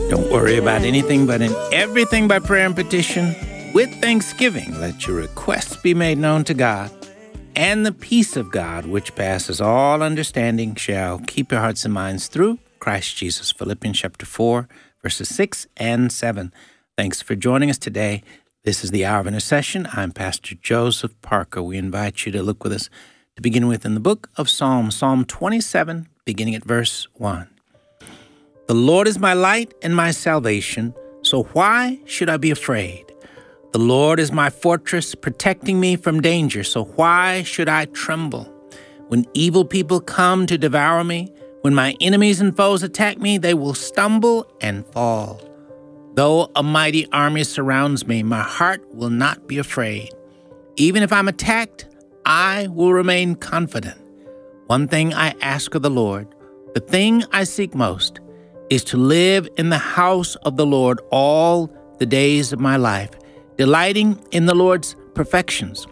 Don't worry about anything, but in everything by prayer and petition, with thanksgiving, let your requests be made known to God. And the peace of God, which passes all understanding, shall keep your hearts and minds through Christ Jesus. Philippians chapter 4, verses 6 and 7. Thanks for joining us today. This is the Hour of Intercession. I'm Pastor Joseph Parker. We invite you to look with us to begin with in the book of Psalms, Psalm 27, beginning at verse 1. The Lord is my light and my salvation, so why should I be afraid? The Lord is my fortress, protecting me from danger, so why should I tremble? When evil people come to devour me, when my enemies and foes attack me, they will stumble and fall. Though a mighty army surrounds me, my heart will not be afraid. Even if I'm attacked, I will remain confident. One thing I ask of the Lord, the thing I seek most, is to live in the house of the Lord all the days of my life, delighting in the Lord's perfections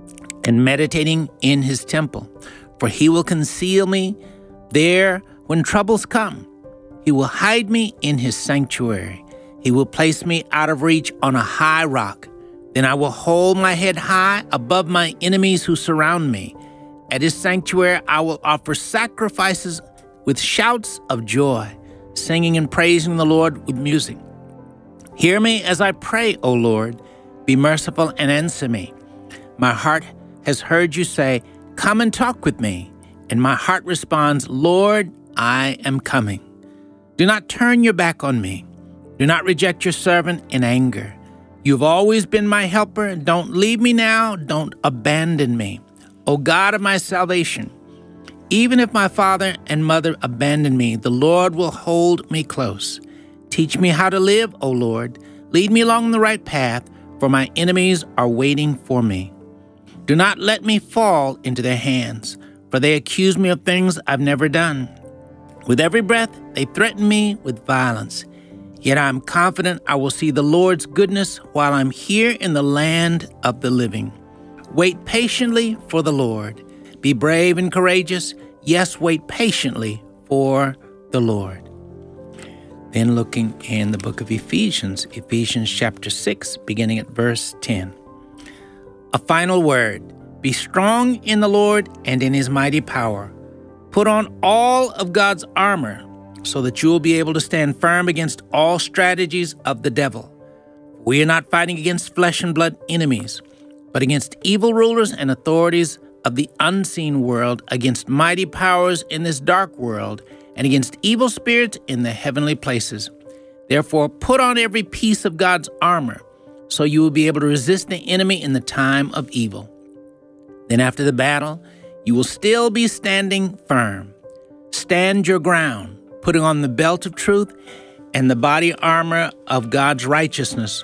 and meditating in his temple. For he will conceal me there when troubles come. He will hide me in his sanctuary. He will place me out of reach on a high rock. Then I will hold my head high above my enemies who surround me. At his sanctuary I will offer sacrifices with shouts of joy, singing and praising the Lord with music. Hear me as I pray, O Lord. Be merciful and answer me. My heart has heard you say, "Come and talk with me." And my heart responds, "Lord, I am coming." Do not turn your back on me. Do not reject your servant in anger. You've always been my helper. Don't leave me now. Don't abandon me. O God of my salvation, even if my father and mother abandon me, the Lord will hold me close. Teach me how to live, O Lord. Lead me along the right path, for my enemies are waiting for me. Do not let me fall into their hands, for they accuse me of things I've never done. With every breath, they threaten me with violence. Yet I am confident I will see the Lord's goodness while I'm here in the land of the living. Wait patiently for the Lord. Be brave and courageous. Yes, wait patiently for the Lord. Then looking in the book of Ephesians chapter 6, beginning at verse 10. A final word. Be strong in the Lord and in his mighty power. Put on all of God's armor so that you will be able to stand firm against all strategies of the devil. We are not fighting against flesh and blood enemies, but against evil rulers and authorities of the unseen world, against mighty powers in this dark world, and against evil spirits in the heavenly places. Therefore, put on every piece of God's armor, so you will be able to resist the enemy in the time of evil. Then after the battle, you will still be standing firm. Stand your ground, putting on the belt of truth and the body armor of God's righteousness.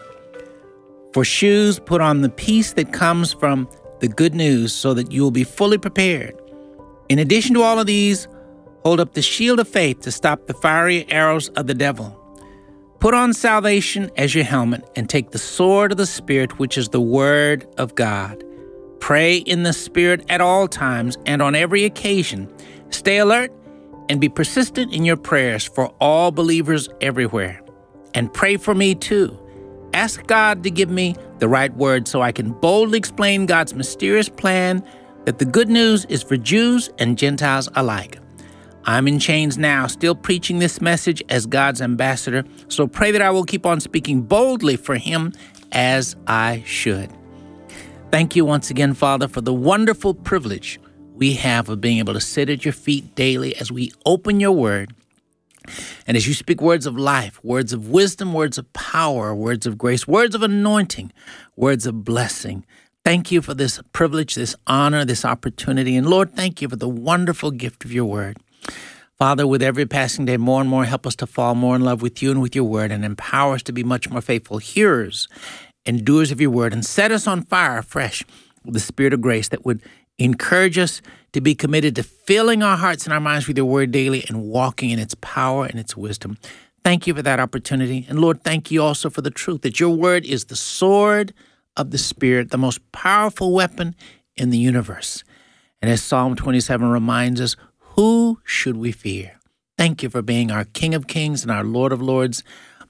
For shoes, put on the peace that comes from the good news, so that you will be fully prepared. In addition to all of these, hold up the shield of faith to stop the fiery arrows of the devil. Put on salvation as your helmet and take the sword of the Spirit, which is the word of God. Pray in the Spirit at all times and on every occasion. Stay alert and be persistent in your prayers for all believers everywhere. And pray for me too. Ask God to give me the right word so I can boldly explain God's mysterious plan that the good news is for Jews and Gentiles alike. I'm in chains now, still preaching this message as God's ambassador, so pray that I will keep on speaking boldly for him as I should. Thank you once again, Father, for the wonderful privilege we have of being able to sit at your feet daily as we open your word. And as you speak words of life, words of wisdom, words of power, words of grace, words of anointing, words of blessing. Thank you for this privilege, this honor, this opportunity. And Lord, thank you for the wonderful gift of your word. Father, with every passing day, more and more, help us to fall more in love with you and with your word, and empower us to be much more faithful hearers and doers of your word, and set us on fire afresh with the spirit of grace that would encourage us to be committed to filling our hearts and our minds with your word daily and walking in its power and its wisdom. Thank you for that opportunity. And Lord, thank you also for the truth that your word is the sword of the Spirit, the most powerful weapon in the universe. And as Psalm 27 reminds us, who should we fear? Thank you for being our King of Kings and our Lord of Lords.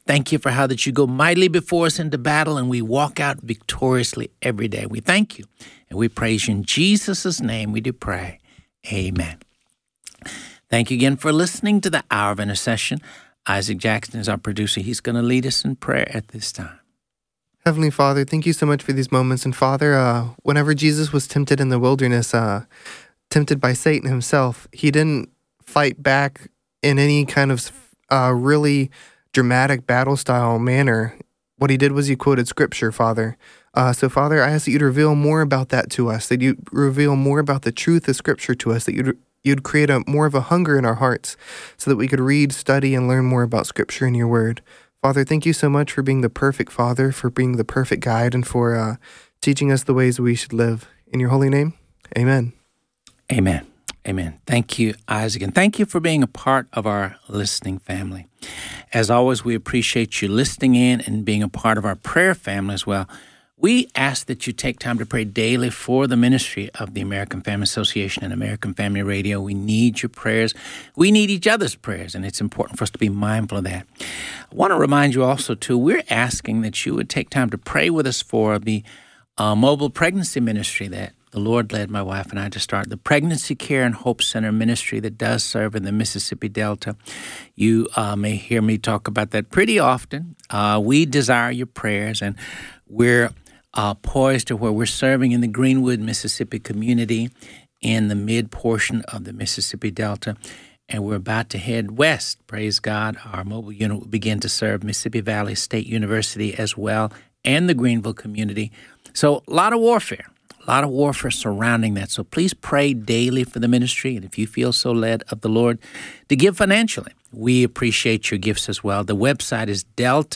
Thank you for how that you go mightily before us into battle and we walk out victoriously every day. We thank you and we praise you. In Jesus' name we do pray. Amen. Thank you again for listening to the Hour of Intercession. Isaac Jackson is our producer. He's going to lead us in prayer at this time. Heavenly Father, thank you so much for these moments. And Father, whenever Jesus was tempted in the wilderness, tempted by Satan himself, he didn't fight back in any kind of really dramatic battle-style manner. What he did was he quoted Scripture, Father. So, Father, I ask that you'd reveal more about that to us, that you'd reveal more about the truth of Scripture to us, that you'd create more of a hunger in our hearts so that we could read, study, and learn more about Scripture and your word. Father, thank you so much for being the perfect Father, for being the perfect guide, and for teaching us the ways we should live. In your holy name, amen. Amen. Amen. Thank you, Isaac, and thank you for being a part of our listening family. As always, we appreciate you listening in and being a part of our prayer family as well. We ask that you take time to pray daily for the ministry of the American Family Association and American Family Radio. We need your prayers. We need each other's prayers, and it's important for us to be mindful of that. I want to remind you also, too, we're asking that you would take time to pray with us for the mobile pregnancy ministry that the Lord led my wife and I to start, the Pregnancy Care and Hope Center ministry that does serve in the Mississippi Delta. You may hear me talk about that pretty often. We desire your prayers, and we're poised to where we're serving in the Greenwood, Mississippi community in the mid portion of the Mississippi Delta, and we're about to head west. Praise God. Our mobile unit will begin to serve Mississippi Valley State University as well and the Greenville community. So a lot of warfare surrounding that. So please pray daily for the ministry, and if you feel so led of the Lord to give financially, we appreciate your gifts as well. The website is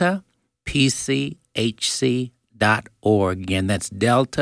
deltapchc.org. Again, that's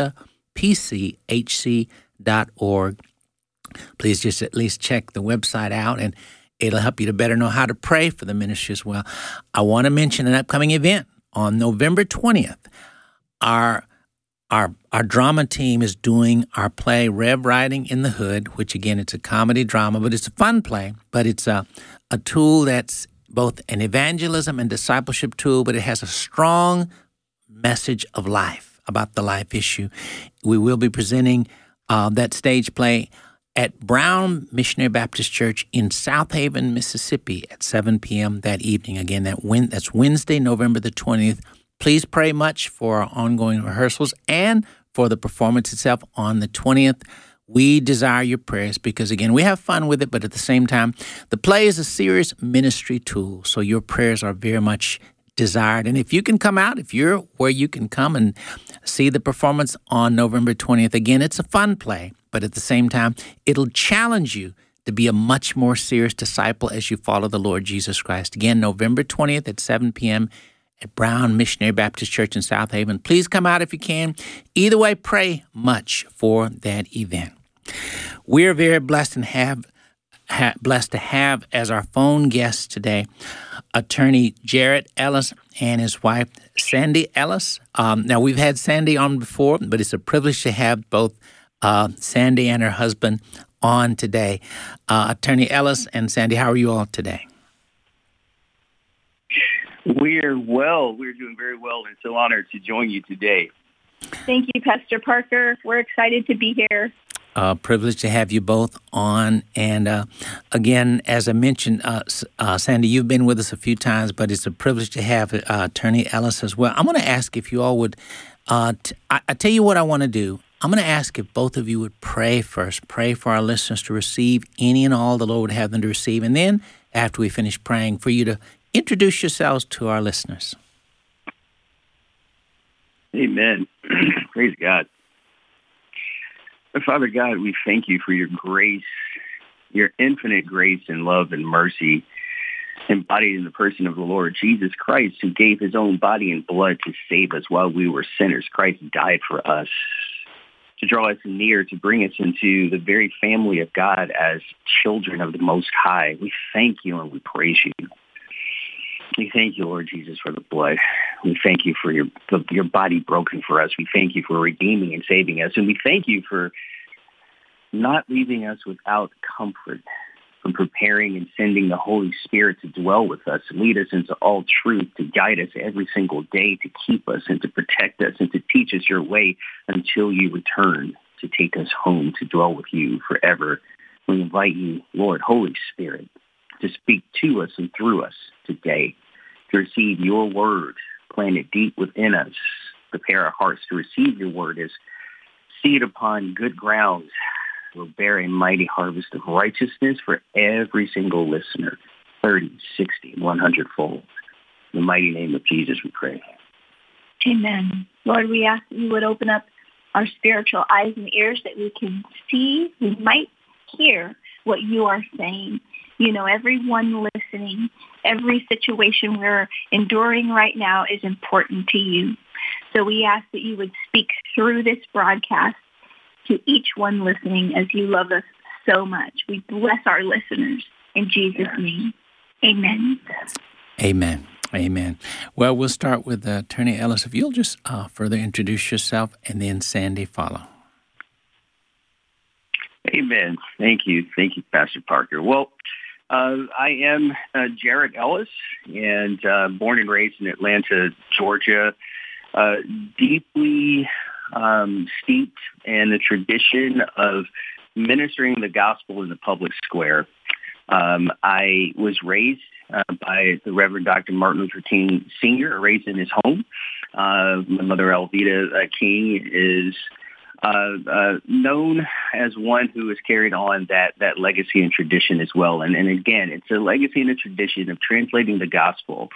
deltapchc.org. Please just at least check the website out, and it'll help you to better know how to pray for the ministry as well. I want to mention an upcoming event on November 20th. Our drama team is doing our play Rev Riding in the Hood, which again, it's a comedy drama, but it's a fun play, but it's a tool that's both an evangelism and discipleship tool, but it has a strong message of life, about the life issue. We will be presenting that stage play at Brown Missionary Baptist Church in South Haven, Mississippi at 7 p.m. that evening. Again, that's Wednesday, November the 20th. Please pray much for our ongoing rehearsals and for the performance itself on the 20th. We desire your prayers because, again, we have fun with it, but at the same time, the play is a serious ministry tool, so your prayers are very much desired. And if you can come out, if you're where you can come and see the performance on November 20th, again, it's a fun play, but at the same time, it'll challenge you to be a much more serious disciple as you follow the Lord Jesus Christ. Again, November 20th at 7 p.m. at Brown Missionary Baptist Church in South Haven. Please come out if you can. Either way, pray much for that event. We're very blessed and blessed to have as our phone guest today attorney Jarrett Ellis and his wife Sandy Ellis. Now, we've had Sandy on before, but it's a privilege to have both Sandy and her husband on today. Attorney Ellis and Sandy, how are you all today? We're well. We're doing very well, and so honored to join you today. Thank you, Pastor Parker. We're excited to be here. Privileged to have you both on. And again, as I mentioned, Sandy, you've been with us a few times, but it's a privilege to have Attorney Ellis as well. I'm going to ask if you all would, I tell you what I want to do. I'm going to ask if both of you would pray first. Pray for our listeners to receive any and all the Lord would have them to receive. And then, after we finish praying, for you to introduce yourselves to our listeners. Amen. Praise God. Father God, we thank you for your grace, your infinite grace and love and mercy embodied in the person of the Lord Jesus Christ, who gave his own body and blood to save us while we were sinners. Christ died for us, to draw us near, to bring us into the very family of God as children of the Most High. We thank you and we praise you. We thank you, Lord Jesus, for the blood. We thank you for your body broken for us. We thank you for redeeming and saving us. And we thank you for not leaving us without comfort, from preparing and sending the Holy Spirit to dwell with us, lead us into all truth, to guide us every single day, to keep us and to protect us and to teach us your way until you return to take us home to dwell with you forever. We invite you, Lord, Holy Spirit, to speak to us and through us today, to receive your word planted deep within us. Prepare our hearts to receive your word as seed upon good ground will bear a mighty harvest of righteousness for every single listener, 30, 60, 100-fold. In the mighty name of Jesus, we pray. Amen. Lord, we ask that you would open up our spiritual eyes and ears that we can see, we might hear what you are saying. You know, everyone listening, every situation we're enduring right now is important to you. So we ask that you would speak through this broadcast to each one listening as you love us so much. We bless our listeners in Jesus' name. Amen. Amen. Amen. Well, we'll start with Attorney Ellis. If you'll just further introduce yourself, and then Sandy follow. Amen. Thank you. Thank you, Pastor Parker. Well, I am Jarrett Ellis, and born and raised in Atlanta, Georgia, deeply steeped in the tradition of ministering the gospel in the public square. I was raised by the Reverend Dr. Martin Luther King Sr., raised in his home. My mother, Alveda King, is known as one who has carried on that legacy and tradition as well. And again, it's a legacy and a tradition of translating the gospel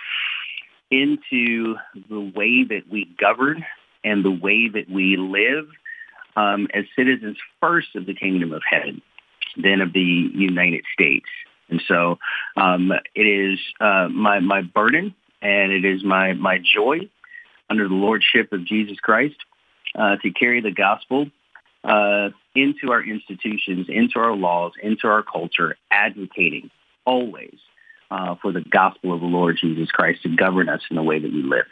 into the way that we govern and the way that we live as citizens first of the kingdom of heaven, then of the United States. And so it is my burden, and it is my joy under the lordship of Jesus Christ to carry the gospel into our institutions, into our laws, into our culture, advocating always for the gospel of the Lord Jesus Christ to govern us in the way that we live.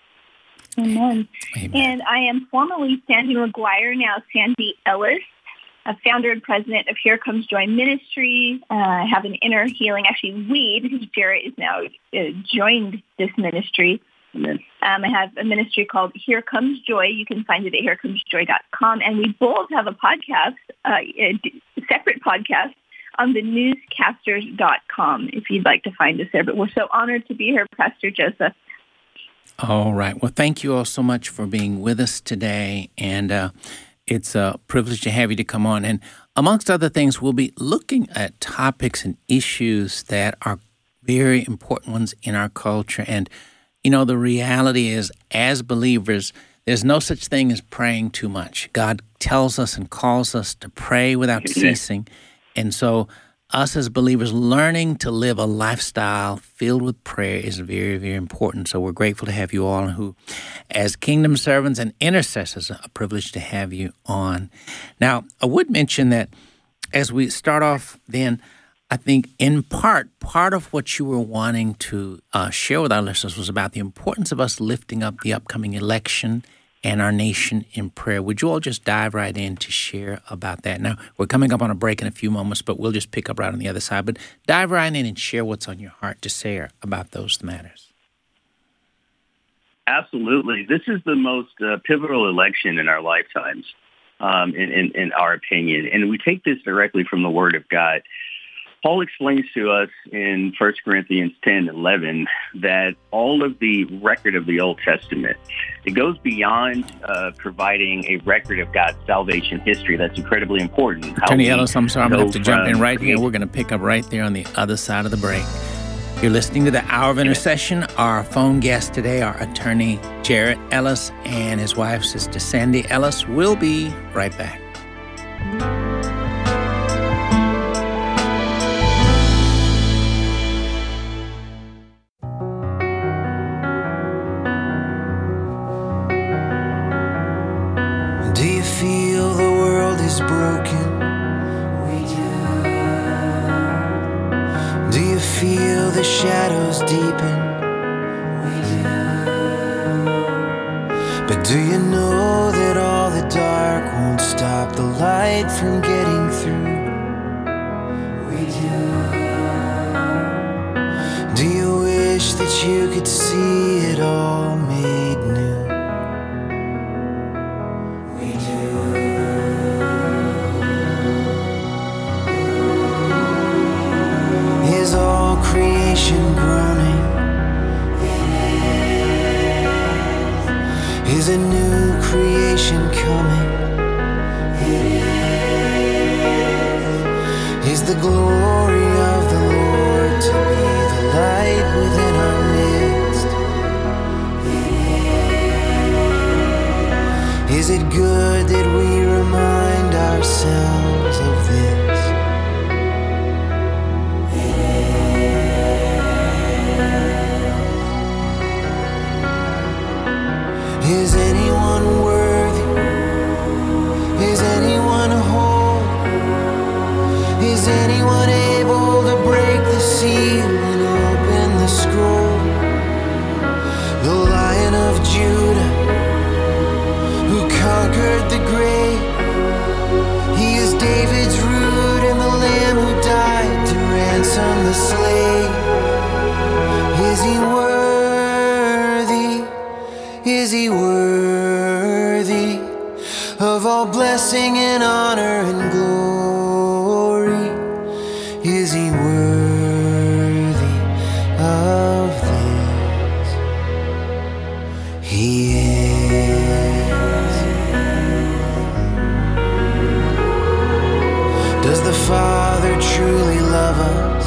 Amen. Amen. And I am formerly Sandy McGuire, now Sandy Ellis, a founder and president of Here Comes Joy Ministry. I have an inner healing. Actually, because Jarrett is now joined this ministry. Amen. I have a ministry called Here Comes Joy. You can find it at herecomes.joy.com. And we both have a podcast, a separate podcast, on the newscasters.com if you'd like to find us there. But we're so honored to be here, Pastor Joseph. All right. Well, thank you all so much for being with us today. And it's a privilege to have you to come on. And amongst other things, we'll be looking at topics and issues that are very important ones in our culture. And, you know, the reality is, as believers, there's no such thing as praying too much. God tells us and calls us to pray without ceasing. And so us as believers learning to live a lifestyle filled with prayer is very, very important. So we're grateful to have you all who, as kingdom servants and intercessors, a privilege to have you on. Now, I would mention that as we start off then, I think in part of what you were wanting to share with our listeners was about the importance of us lifting up the upcoming election and our nation in prayer. Would you all just dive right in to share about that? Now, we're coming up on a break in a few moments, but we'll just pick up right on the other side. But dive right in and share what's on your heart to say about those matters. Absolutely. This is the most pivotal election in our lifetimes, in our opinion. And we take this directly from the Word of God. Paul explains to us in 1 Corinthians 10:11 that all of the record of the Old Testament, it goes beyond providing a record of God's salvation history. That's incredibly important. Attorney Ellis, I'm sorry, I'm going to have to jump in right here. We're going to pick up right there on the other side of the break. You're listening to the Hour of Intercession. Our phone guests today are Attorney Jarrett Ellis and his wife, Sister Sandy Ellis. We'll be right back. Do you feel the world is broken? We do. Do you feel the shadows deepen? We do. But do you know that all the dark won't stop the light from getting through? We do. that you could see it all made new. We do. Is all creation groaning? Is a new creation coming? Is the glory of the Lord to be the light within our midst? Is it good that we remind ourselves of this? Is anyone worthy? Is anyone whole? Is anyone able to break the seal and open the scroll? The Lion of Judah, who conquered the grave. He is David's root and the Lamb who died to ransom the slave. Is he worthy? Is he worthy of all blessing and honor and glory? Is he worthy of this? He is. Does the Father truly love us?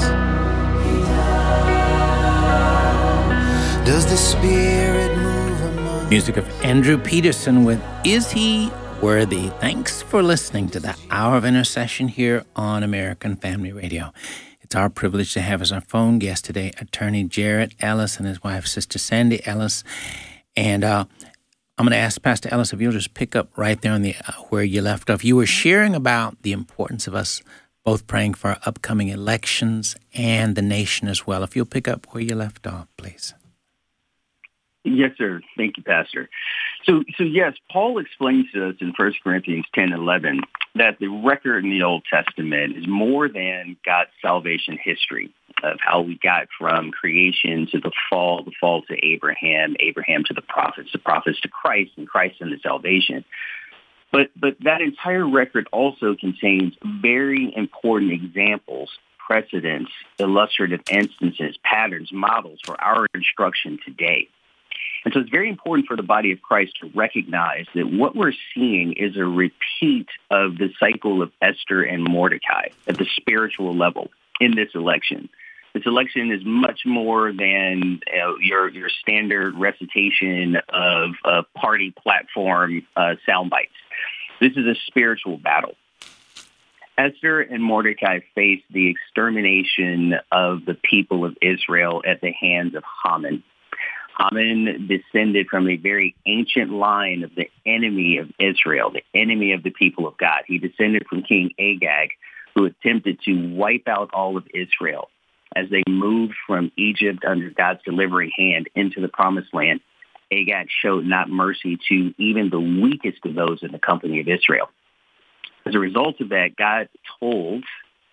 Does the Spirit move among us? Music of Andrew Peterson with Is He Worthy? Thanks for listening to the Hour of Intercession here on American Family Radio. It's our privilege to have as our phone guest today Attorney Jarrett Ellis and his wife, Sister Sandy Ellis. And I'm going to ask Pastor Ellis if you'll just pick up right there on the where you left off. You were sharing about the importance of us both praying for our upcoming elections and the nation as well. If you'll pick up where you left off, please. Yes, sir. Thank you, Pastor. So yes, Paul explains to us in 1 Corinthians 10:11 that the record in the Old Testament is more than God's salvation history of how we got from creation to the fall to Abraham to the prophets to Christ, and Christ into salvation. But that entire record also contains very important examples, precedents, illustrative instances, patterns, models for our instruction today. And so it's very important for the body of Christ to recognize that what we're seeing is a repeat of the cycle of Esther and Mordecai at the spiritual level in this election. This election is much more than your standard recitation of party platform sound bites. This is a spiritual battle. Esther and Mordecai faced the extermination of the people of Israel at the hands of Haman. Haman descended from a very ancient line of the enemy of Israel, the enemy of the people of God. He descended from King Agag, who attempted to wipe out all of Israel as they moved from Egypt under God's delivering hand into the promised land. Agag showed not mercy to even the weakest of those in the company of Israel. As a result of that, God told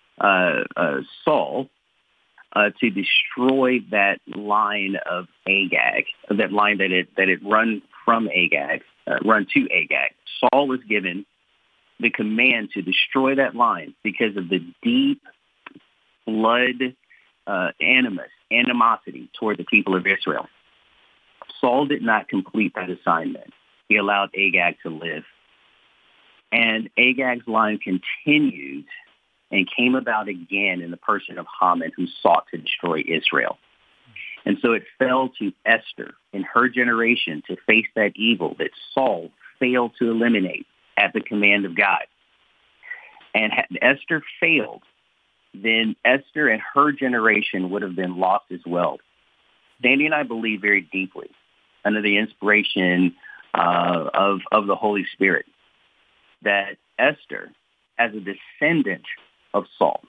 Saul to destroy that line of Agag, that line that it run from Agag, run to Agag. Saul was given the command to destroy that line because of the deep blood animosity toward the people of Israel. Saul did not complete that assignment. He allowed Agag to live. And Agag's line continued and came about again in the person of Haman, who sought to destroy Israel. And so it fell to Esther in her generation to face that evil that Saul failed to eliminate at the command of God. And had Esther failed, then Esther and her generation would have been lost as well. Sandy and I believe very deeply, under the inspiration of the Holy Spirit, that Esther, as a descendant of Saul,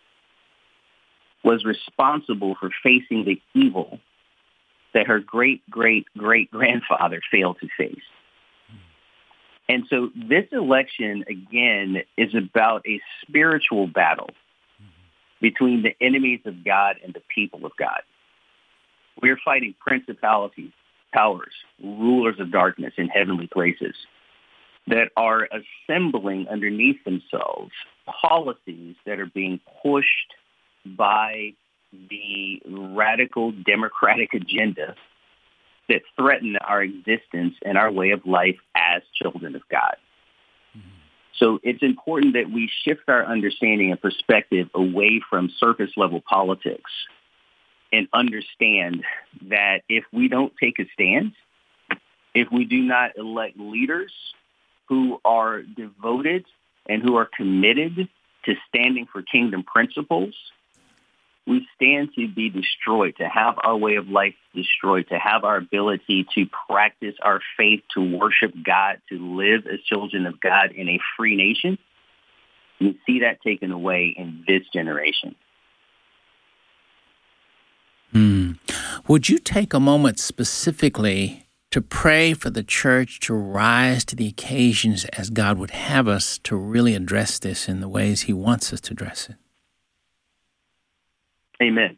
was responsible for facing the evil that her great-great-great-grandfather failed to face. And so this election, again, is about a spiritual battle between the enemies of God and the people of God. We are fighting principalities, powers, rulers of darkness in heavenly places that are assembling underneath themselves policies that are being pushed by the radical democratic agenda that threaten our existence and our way of life as children of God. So it's important that we shift our understanding and perspective away from surface level politics and understand that if we don't take a stand, if we do not elect leaders who are devoted and who are committed to standing for kingdom principles, we stand to be destroyed, to have our way of life destroyed, to have our ability to practice our faith, to worship God, to live as children of God in a free nation. We see that taken away in this generation. Would you take a moment specifically to pray for the church to rise to the occasions as God would have us to really address this in the ways He wants us to address it? Amen.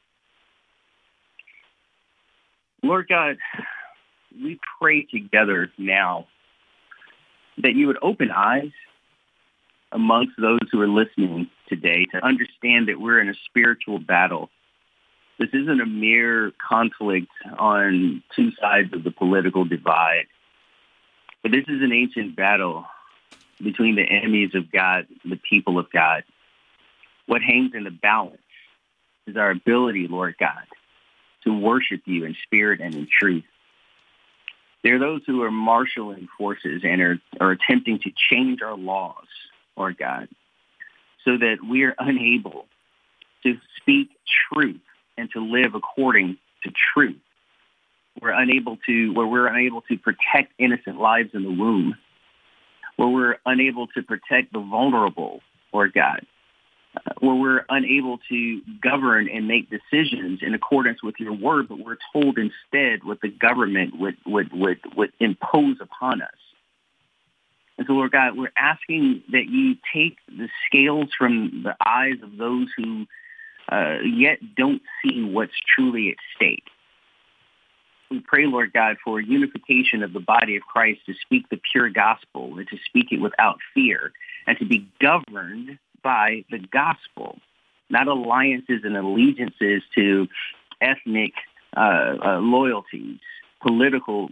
Lord God, we pray together now that you would open eyes amongst those who are listening today to understand that we're in a spiritual battle. This isn't a mere conflict on two sides of the political divide, but this is an ancient battle between the enemies of God, the people of God. What hangs in the balance is our ability, Lord God, to worship you in spirit and in truth. There are those who are marshaling forces and are attempting to change our laws, Lord God, so that we are unable to speak truth and to live according to truth. We're unable to protect innocent lives in the womb, where we're unable to protect the vulnerable, Lord God, where we're unable to govern and make decisions in accordance with your word, but we're told instead what the government would impose upon us. And so, Lord God, we're asking that you take the scales from the eyes of those who yet don't see what's truly at stake. We pray, Lord God, for unification of the body of Christ to speak the pure gospel and to speak it without fear and to be governed by the gospel, not alliances and allegiances to ethnic loyalties, political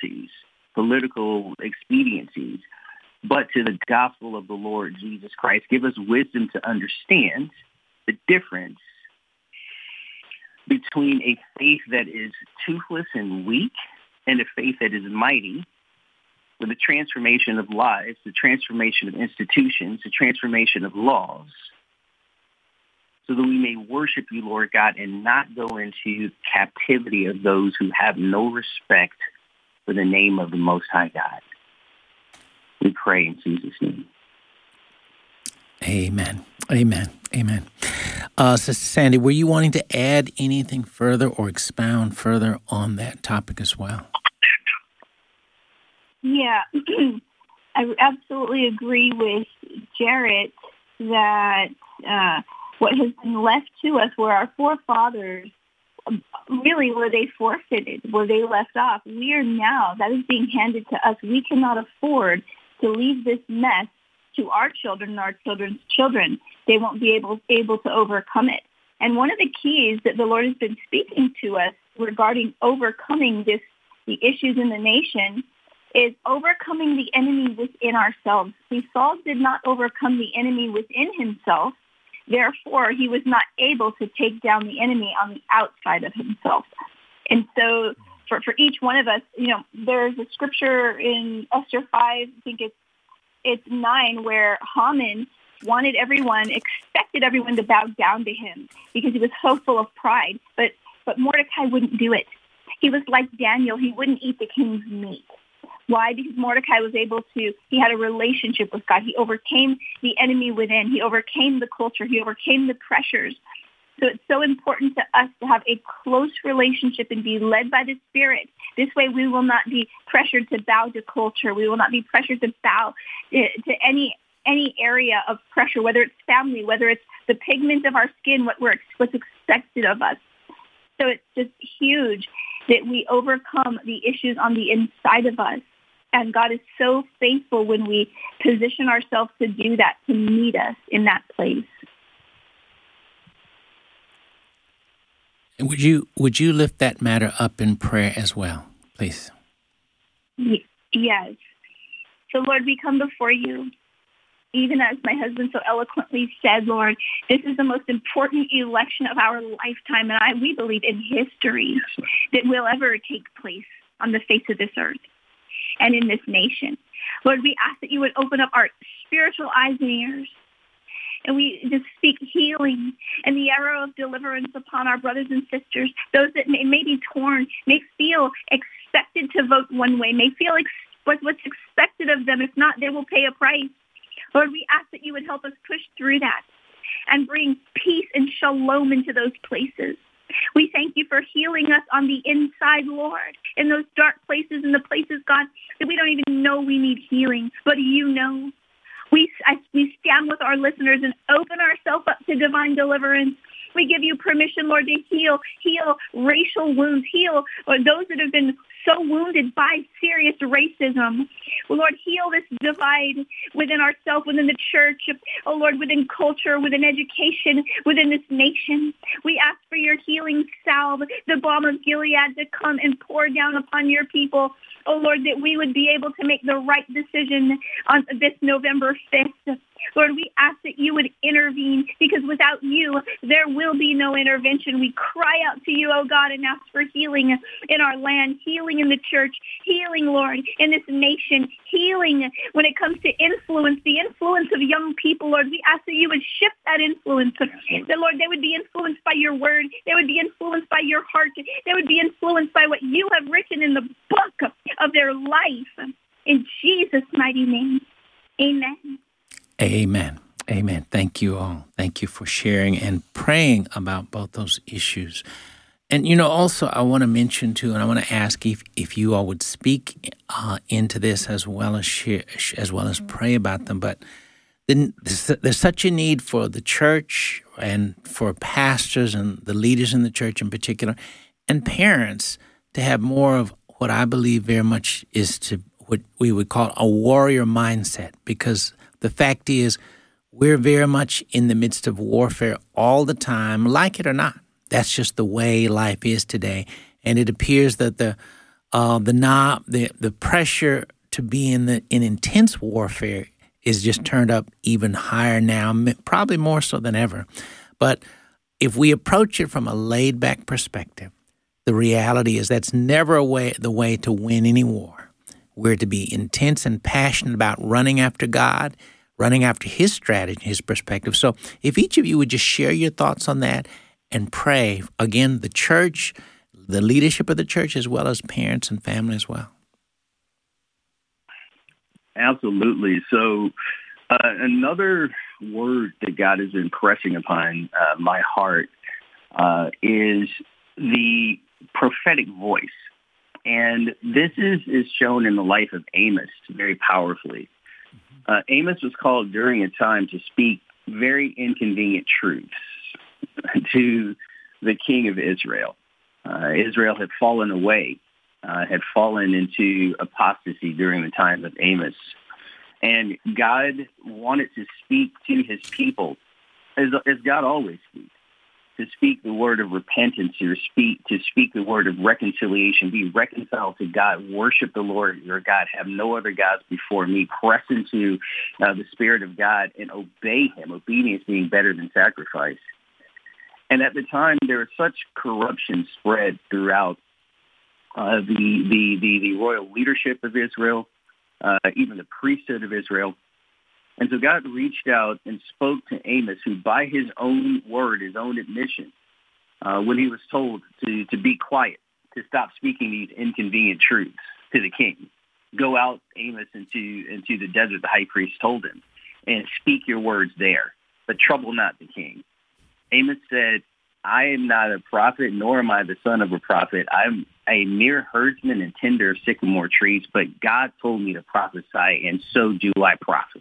expediencies, but to the gospel of the Lord Jesus Christ. Give us wisdom to understand the difference between a faith that is toothless and weak and a faith that is mighty, with the transformation of lives, the transformation of institutions, the transformation of laws, so that we may worship you, Lord God, and not go into captivity of those who have no respect for the name of the Most High God. We pray in Jesus' name. Amen. Amen. Amen. Sister Sandy, were you wanting to add anything further or expound further on that topic as well? Yeah, I absolutely agree with Jarrett that what has been left to us were our forefathers, really where they forfeited, where they left off. We are now, that is being handed to us. We cannot afford to leave this mess to our children and our children's children. They won't be able to overcome it. And one of the keys that the Lord has been speaking to us regarding overcoming the issues in the nation is overcoming the enemy within ourselves. See, Saul did not overcome the enemy within himself. Therefore, he was not able to take down the enemy on the outside of himself. And so for each one of us, there's a scripture in Esther 5, I think it's 9, where Haman expected everyone to bow down to him because he was so full of pride. But Mordecai wouldn't do it. He was like Daniel. He wouldn't eat the king's meat. Why? Because Mordecai was he had a relationship with God. He overcame the enemy within. He overcame the culture. He overcame the pressures. So it's so important to us to have a close relationship and be led by the Spirit. This way we will not be pressured to bow to culture. We will not be pressured to bow to any area of pressure, whether it's family, whether it's the pigment of our skin, what's expected of us. So it's just huge that we overcome the issues on the inside of us. And God is so faithful when we position ourselves to do that, to meet us in that place. And would you lift that matter up in prayer as well, please? Yes. So, Lord, we come before you. Even as my husband so eloquently said, Lord, this is the most important election of our lifetime, and we believe in history that will ever take place on the face of this earth and in this nation. Lord, we ask that you would open up our spiritual eyes and ears, and we just speak healing and the arrow of deliverance upon our brothers and sisters, those that may be torn, may feel expected to vote one way, may feel what's expected of them. If not, they will pay a price. Lord, we ask that you would help us push through that and bring peace and shalom into those places. We thank you for healing us on the inside, Lord, in those dark places and the places, God, that we don't even know we need healing, but you know. We stand with our listeners and open ourselves up to divine deliverance. We give you permission, Lord, to heal racial wounds, heal those that have been so wounded by serious racism. Lord, heal this divide within ourselves, within the church, oh Lord, within culture, within education, within this nation. We ask for your healing salve, the balm of Gilead, to come and pour down upon your people. Oh Lord, that we would be able to make the right decision on this November 5th. Lord, we ask that you would intervene, because without you, there will be no intervention. We cry out to you, oh God, and ask for healing in our land, healing in the church, healing, Lord, in this nation, healing when it comes to influence, the influence of young people, Lord. We ask that you would shift that influence, that, Lord, they would be influenced by your word. They would be influenced by your heart. They would be influenced by what you have written in the book of their life. In Jesus' mighty name, amen. Amen. Amen. Thank you all. Thank you for sharing and praying about both those issues. And, also I want to mention too, and I want to ask if you all would speak into this as well as share, as well as pray about them. But then there's such a need for the church and for pastors and the leaders in the church in particular, and parents to have more of what I believe very much is to what we would call a warrior mindset, because the fact is, we're very much in the midst of warfare all the time, like it or not. That's just the way life is today, and it appears that the pressure to be in intense warfare is just turned up even higher now, probably more so than ever. But if we approach it from a laid-back perspective, the reality is that's never the way to win any war. We're to be intense and passionate about running after God, running after his strategy, his perspective. So if each of you would just share your thoughts on that and pray, again, the church, the leadership of the church, as well as parents and family as well. Absolutely. So another word that God is impressing upon my heart is the prophetic voice. And this is shown in the life of Amos very powerfully. Amos was called during a time to speak very inconvenient truths to the king of Israel. Israel had fallen away, had fallen into apostasy during the time of Amos. And God wanted to speak to his people, as God always speaks, to speak the word of repentance, or to speak the word of reconciliation, be reconciled to God, worship the Lord your God, have no other gods before me, press into the Spirit of God and obey him, obedience being better than sacrifice. And at the time, there was such corruption spread throughout the royal leadership of Israel, even the priesthood of Israel. And so God reached out and spoke to Amos, who by his own word, his own admission, when he was told to be quiet, to stop speaking these inconvenient truths to the king. Go out, Amos, into the desert, the high priest told him, and speak your words there, but trouble not the king. Amos said, I am not a prophet, nor am I the son of a prophet. I'm a mere herdsman and tender of sycamore trees, but God told me to prophesy, and so do I prophesy.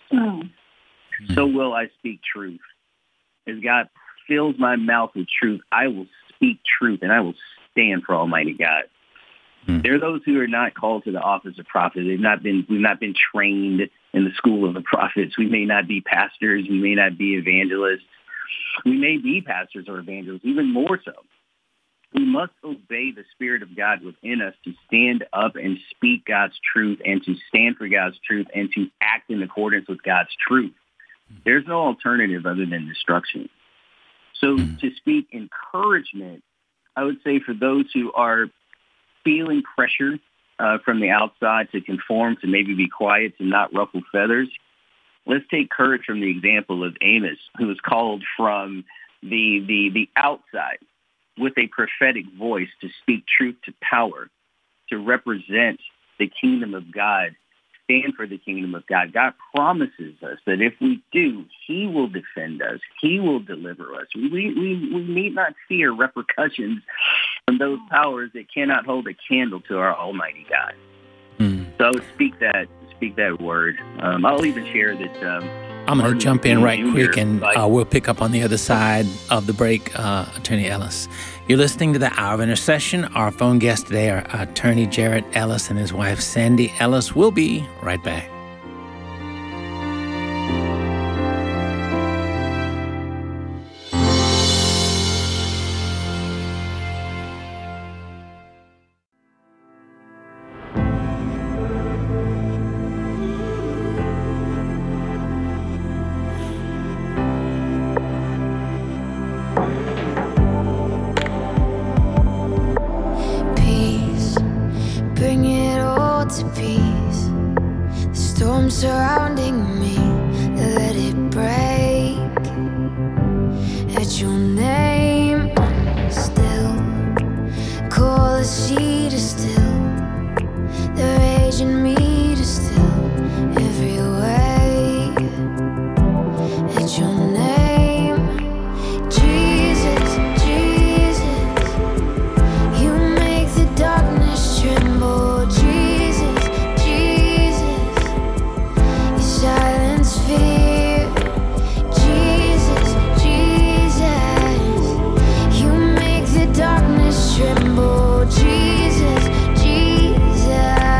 So will I speak truth. As God fills my mouth with truth, I will speak truth, and I will stand for Almighty God. There are those who are not called to the office of prophet. We've not been trained in the school of the prophets. We may not be pastors. We may not be evangelists. We may be pastors or evangelists, even more so. We must obey the Spirit of God within us to stand up and speak God's truth and to stand for God's truth and to act in accordance with God's truth. There's no alternative other than destruction. So to speak encouragement, I would say for those who are feeling pressure from the outside to conform, to maybe be quiet, to not ruffle feathers, let's take courage from the example of Amos, who was called from the outside with a prophetic voice to speak truth to power, to represent the kingdom of God, stand for the kingdom of God. God promises us that if we do, he will defend us. He will deliver us. We need not fear repercussions from those powers that cannot hold a candle to our Almighty God. So I would speak that word. I'll even share that. I'm going to jump in right quick, and we'll pick up on the other side of the break, Attorney Ellis. You're listening to the Hour of Intercession. Our phone guests today are Attorney Jarrett Ellis and his wife, Sandy Ellis. We'll be right back. Surrounding me, let it break. At your name, still call the sea to still, the rage in me to still every way. At your name, Jesus, Jesus, you make the darkness tremble. Jesus, Jesus, silence fear. Jesus, Jesus, you make the darkness tremble. Jesus, Jesus,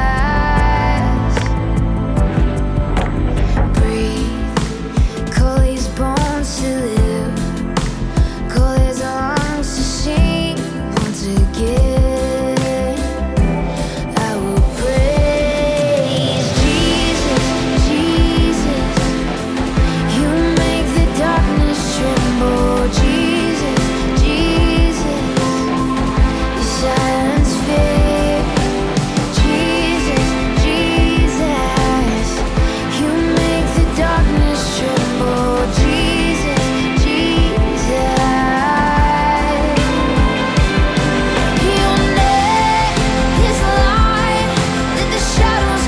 breathe, call these bones to live, call these lungs to sing once again. I will praise Jesus, Jesus, you make the darkness tremble. Jesus, Jesus, you silence fear. Jesus, Jesus, you make the darkness tremble. Jesus, Jesus, your name is light, let the shadows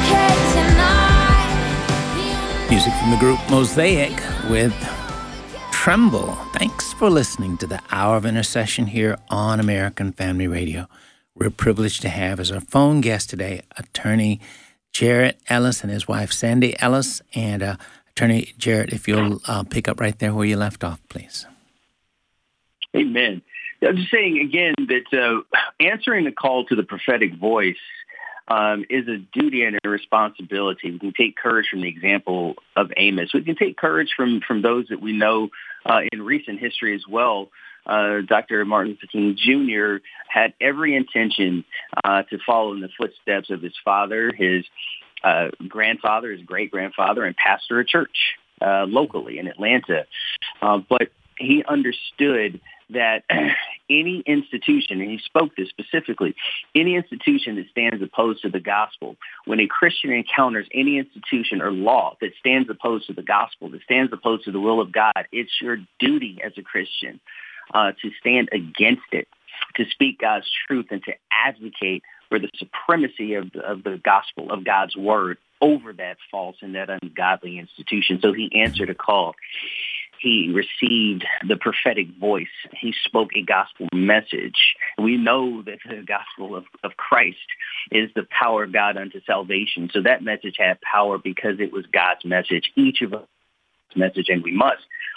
cast tonight. Music from the group Mosaic with Tremble. Thanks for listening to the Hour of Intercession here on American Family Radio. We're privileged to have as our phone guest today Attorney Jarrett Ellis and his wife Sandy Ellis. And Attorney Jarrett, if you'll pick up right there where you left off, please. Amen. I'm just saying again that answering the call to the prophetic voice is a duty and a responsibility. We can take courage from the example of Amos. We can take courage from those that we know in recent history as well. Dr. Martin Luther King Jr. had every intention to follow in the footsteps of his father, his grandfather, his great-grandfather, and pastor a church locally in Atlanta. But he understood that any institution, and he spoke this specifically, any institution that stands opposed to the gospel, when a Christian encounters any institution or law that stands opposed to the gospel, that stands opposed to the will of God, it's your duty as a Christian to stand against it, to speak God's truth, and to advocate for the supremacy of the gospel, of God's word, over that false and that ungodly institution. So he answered a call. He received the prophetic voice. He spoke a gospel message. We know that the gospel of Christ is the power of God unto salvation. So that message had power because it was God's message, each of us message, and we must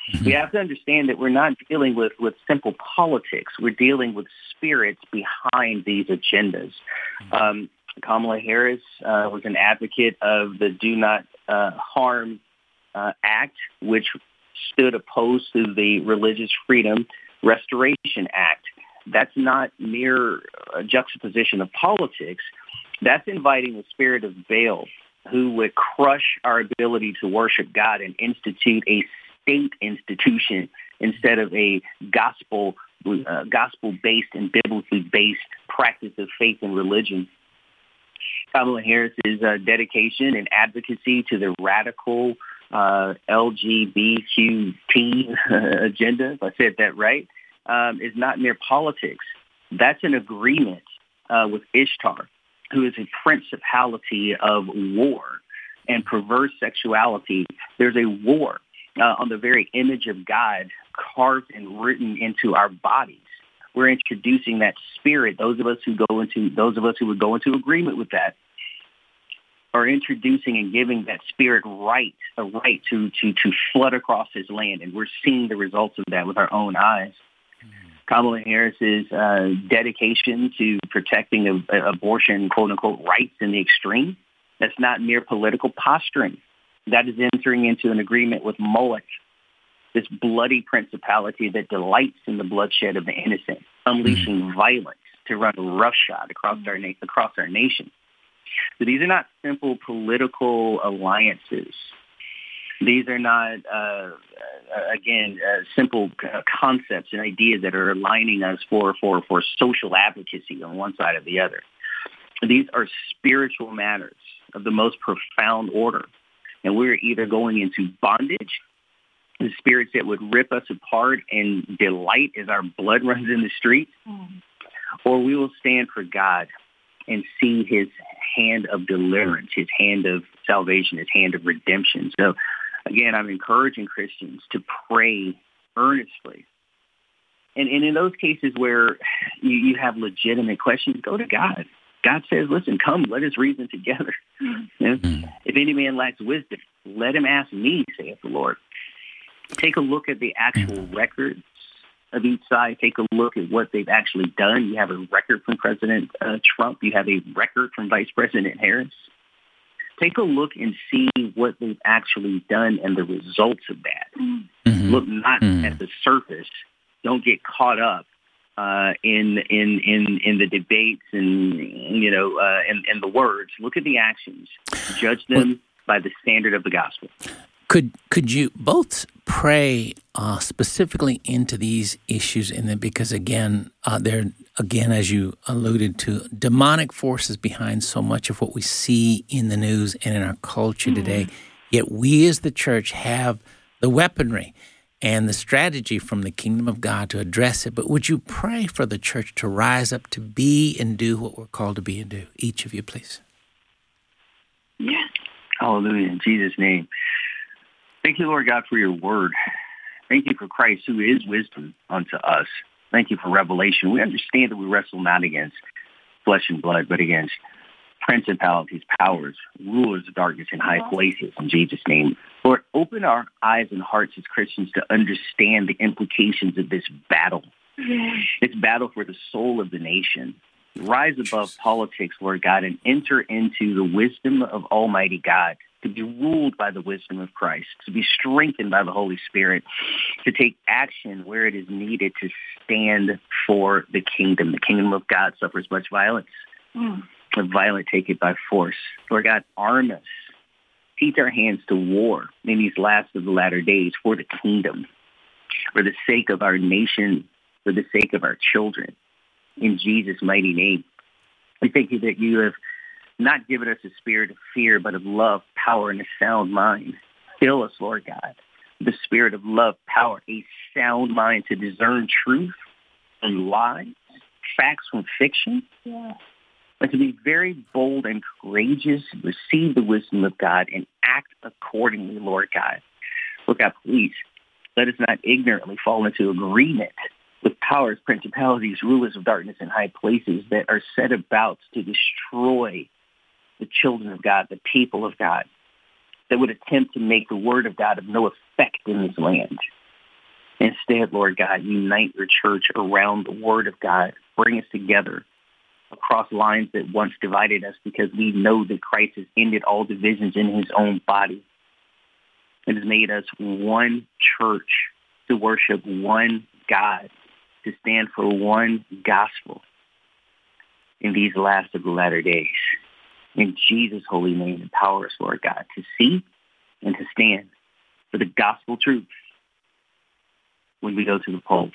We have to understand that we're not dealing with simple politics. We're dealing with spirits behind these agendas. Kamala Harris was an advocate of the Do Not Harm Act, which stood opposed to the Religious Freedom Restoration Act. That's not mere juxtaposition of politics. That's inviting the spirit of Baal, who would crush our ability to worship God and institute a state institution instead of a gospel-based and biblically based practice of faith and religion. Kamala Harris's dedication and advocacy to the radical LGBTQ agenda, if I said that right, is not mere politics. That's an agreement with Ishtar, who is a principality of war and perverse sexuality. There's a war on the very image of God carved and written into our bodies. We're introducing that spirit. Those of us who would go into agreement with that are introducing and giving that spirit a right to flood across his land. And we're seeing the results of that with our own eyes. Kamala Harris's dedication to protecting abortion, quote-unquote, rights in the extreme, that's not mere political posturing. That is entering into an agreement with Moloch, this bloody principality that delights in the bloodshed of the innocent, unleashing violence to run roughshod across our nation. So these are not simple political alliances. These are not, simple concepts and ideas that are aligning us for social advocacy on one side or the other. These are spiritual matters of the most profound order. And we're either going into bondage, the spirits that would rip us apart and delight as our blood runs in the streets, or we will stand for God and see his hand of deliverance, his hand of salvation, his hand of redemption. So, again, I'm encouraging Christians to pray earnestly. And in those cases where you have legitimate questions, go to God. God says, listen, come, let us reason together. If any man lacks wisdom, let him ask me, saith the Lord. Take a look at the actual records of each side. Take a look at what they've actually done. You have a record from President Trump. You have a record from Vice President Harris. Take a look and see what they've actually done and the results of that. Look not at the surface. Don't get caught up in the debates and and the words. Look at the actions. Judge them by the standard of the gospel. Could you both pray specifically into these issues, and then because there again, as you alluded to, demonic forces behind so much of what we see in the news and in our culture today. Yet we as the church have the weaponry and the strategy from the kingdom of God to address it. But would you pray for the church to rise up to be and do what we're called to be and do? Each of you, please. Yes. Hallelujah. In Jesus' name. Thank you, Lord God, for your word. Thank you for Christ, who is wisdom unto us. Thank you for revelation. We understand that we wrestle not against flesh and blood, but against principalities, powers, rulers of darkness in high places. In Jesus' name. Lord, open our eyes and hearts as Christians to understand the implications of this battle. This battle for the soul of the nation. Rise above politics, Lord God, and enter into the wisdom of Almighty God, to be ruled by the wisdom of Christ, to be strengthened by the Holy Spirit, to take action where it is needed to stand for the kingdom. The kingdom of God suffers much violence. The violent take it by force. Lord God, arm us. Teach our hands to war in these last of the latter days for the kingdom, for the sake of our nation, for the sake of our children. In Jesus' mighty name, we thank you that you have not given us a spirit of fear, but of love, power, and a sound mind. Fill us, Lord God, with the spirit of love, power, a sound mind to discern truth and lies, facts from fiction, but to be very bold and courageous, receive the wisdom of God, and act accordingly, Lord God. Lord God, please, let us not ignorantly fall into agreement with powers, principalities, rulers of darkness in high places that are set about to destroy the children of God, the people of God, that would attempt to make the word of God of no effect in this land. Instead, Lord God, unite your church around the word of God. Bring us together across lines that once divided us, because we know that Christ has ended all divisions in his own body. It has made us one church to worship one God, to stand for one gospel in these last of the latter days. In Jesus' holy name, empower us, Lord God, to see and to stand for the gospel truth when we go to the polls.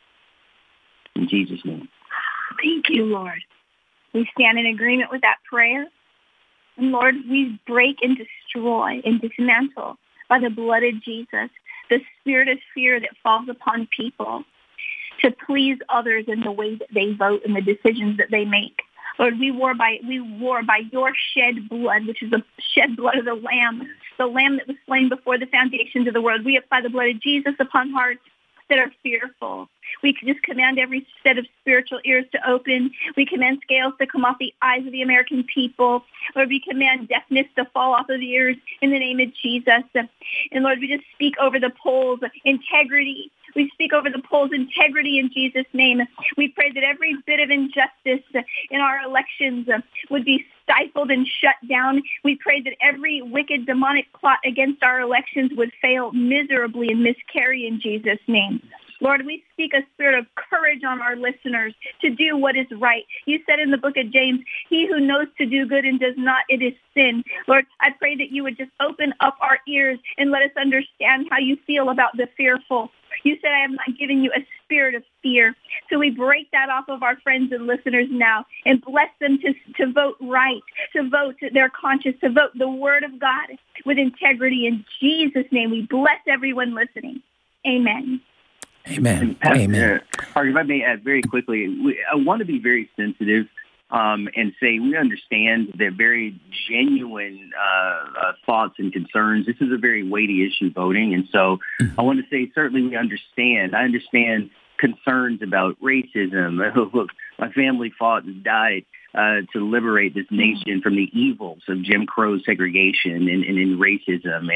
In Jesus' name. Thank you, Lord. We stand in agreement with that prayer. And Lord, we break and destroy and dismantle by the blood of Jesus the spirit of fear that falls upon people to please others in the way that they vote and the decisions that they make. Lord, we war by your shed blood, which is the shed blood of the Lamb that was slain before the foundations of the world. We apply the blood of Jesus upon hearts that are fearful. We can just command every set of spiritual ears to open. We command scales to come off the eyes of the American people. Lord, we command deafness to fall off of the ears in the name of Jesus. And Lord, we just speak over the polls integrity. We speak over the polls integrity in Jesus' name. We pray that every bit of injustice in our elections would be stifled and shut down. We pray that every wicked demonic plot against our elections would fail miserably and miscarry in Jesus' name. Lord, we speak a spirit of courage on our listeners to do what is right. You said in the book of James, he who knows to do good and does not, it is sin. Lord, I pray that you would just open up our ears and let us understand how you feel about the fearful. You said, I am not giving you a spirit of fear. So we break that off of our friends and listeners now and bless them to vote right, to vote their conscience, to vote the word of God with integrity. In Jesus' name, we bless everyone listening. Amen. Amen. Pastor, Amen. Harvey, if I may add very quickly, I want to be very sensitive and say we understand the very genuine thoughts and concerns. This is a very weighty issue, voting. And so I want to say certainly we understand. I understand concerns about racism. Look, my family fought and died to liberate this nation from the evils of Jim Crow segregation and racism.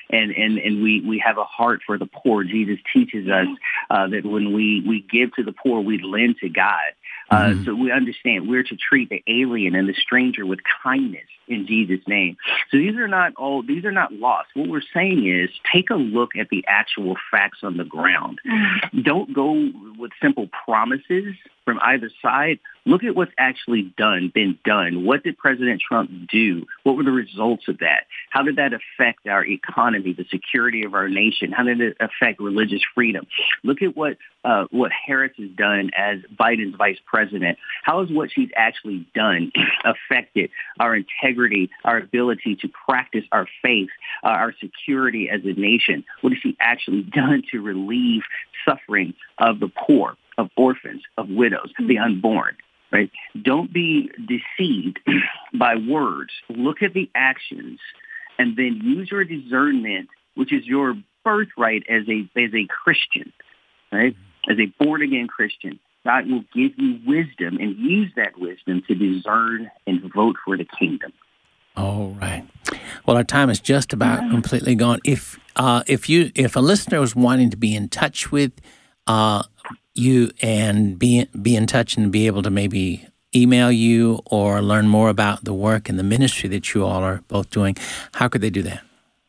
And we have a heart for the poor. Jesus teaches us that when we give to the poor, we lend to God. So we understand we're to treat the alien and the stranger with kindness in Jesus' name. So these are not lost. What we're saying is take a look at the actual facts on the ground. Don't go with simple promises from either side. Look at what's actually been done. What did President Trump do? What were the results of that? How did that affect our economy, the security of our nation? How did it affect religious freedom? Look at what Harris has done as Biden's vice president. How has what she's actually done affected our integrity, our ability to practice our faith, our security as a nation? What has she actually done to relieve suffering of the poor, of orphans, of widows, the unborn? Right? Don't be deceived by words. Look at the actions and then use your discernment, which is your birthright as a Christian, right? As a born-again Christian. God will give you wisdom and use that wisdom to discern and vote for the kingdom. All right. Well, our time is just about completely gone. If a listener was wanting to be in touch with you and be in touch and be able to maybe email you or learn more about the work and the ministry that you all are both doing, how could they do that?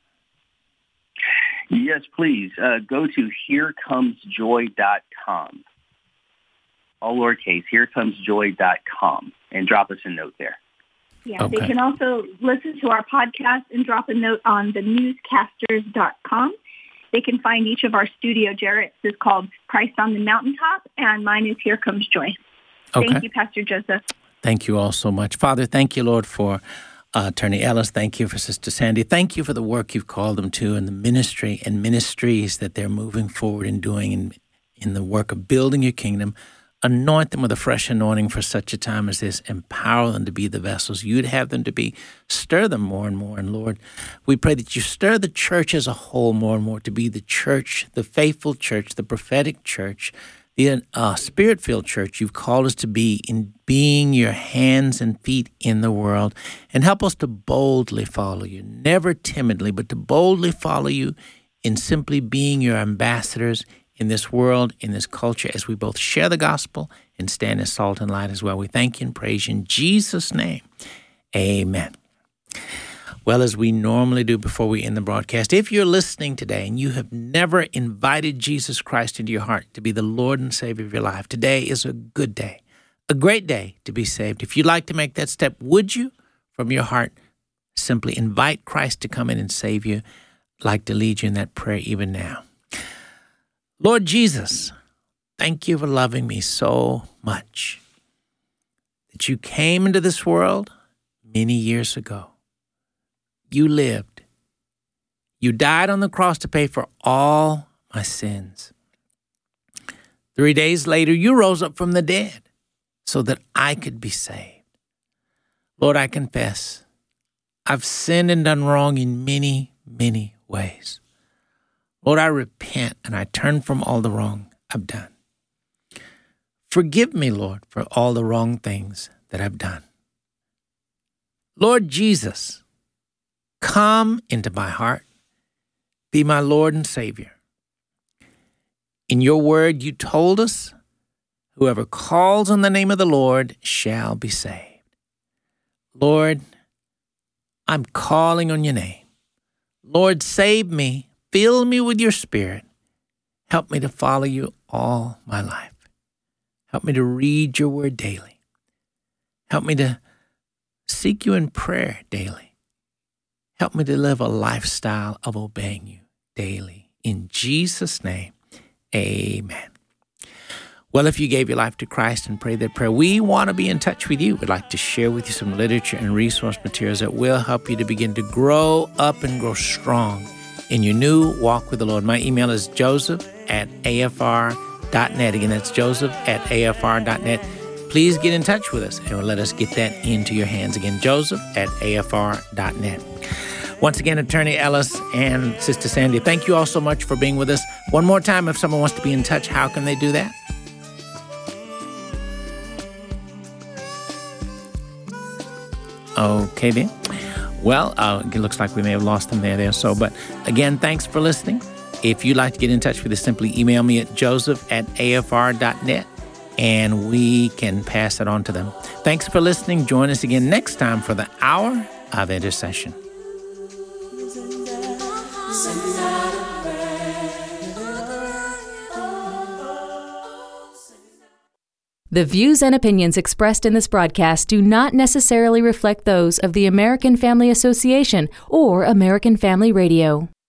Yes, please. Go to hereComesJoy.com. All lowercase, hereComesJoy.com, and drop us a note there. Yeah, Okay. They can also listen to our podcast and drop a note on thenewscasters.com. They can find each of our studio. Jarrett's is called Christ on the Mountaintop, and mine is Here Comes Joy. Okay. Thank you, Pastor Joseph. Thank you all so much. Father, thank you, Lord, for Attorney Ellis. Thank you for Sister Sandy. Thank you for the work you've called them to and the ministry and ministries that they're moving forward and doing in the work of building your kingdom. Anoint them with a fresh anointing for such a time as this. Empower them to be the vessels you'd have them to be. Stir them more and more. And Lord, we pray that you stir the church as a whole more and more to be the church, the faithful church, the prophetic church, the spirit-filled church you've called us to be in being your hands and feet in the world. And help us to boldly follow you, never timidly, but to boldly follow you in simply being your ambassadors in this world, in this culture, as we both share the gospel and stand as salt and light as well. We thank you and praise you in Jesus' name. Amen. Well, as we normally do before we end the broadcast, if you're listening today and you have never invited Jesus Christ into your heart to be the Lord and Savior of your life, today is a good day, a great day to be saved. If you'd like to make that step, would you, from your heart, simply invite Christ to come in and save you? I'd like to lead you in that prayer even now. Lord Jesus, thank you for loving me so much that you came into this world many years ago. You lived. You died on the cross to pay for all my sins. 3 days later, you rose up from the dead so that I could be saved. Lord, I confess I've sinned and done wrong in many, many ways. Lord, I repent and I turn from all the wrong I've done. Forgive me, Lord, for all the wrong things that I've done. Lord Jesus, come into my heart. Be my Lord and Savior. In your word, you told us, whoever calls on the name of the Lord shall be saved. Lord, I'm calling on your name. Lord, save me. Fill me with your Spirit. Help me to follow you all my life. Help me to read your word daily. Help me to seek you in prayer daily. Help me to live a lifestyle of obeying you daily. In Jesus' name, amen. Well, if you gave your life to Christ and prayed that prayer, we want to be in touch with you. We'd like to share with you some literature and resource materials that will help you to begin to grow up and grow strong in your new walk with the Lord. My email is joseph@afr.net. Again, that's joseph@afr.net. Please get in touch with us and let us get that into your hands. Again, joseph@afr.net. Once again, Attorney Ellis and Sister Sandy, thank you all so much for being with us. One more time, if someone wants to be in touch, how can they do that? Okay, then. Well, it looks like we may have lost them there. So, but again, thanks for listening. If you'd like to get in touch with us, simply email me at joseph@afr.net, and we can pass it on to them. Thanks for listening. Join us again next time for the Hour of Intercession. The views and opinions expressed in this broadcast do not necessarily reflect those of the American Family Association or American Family Radio.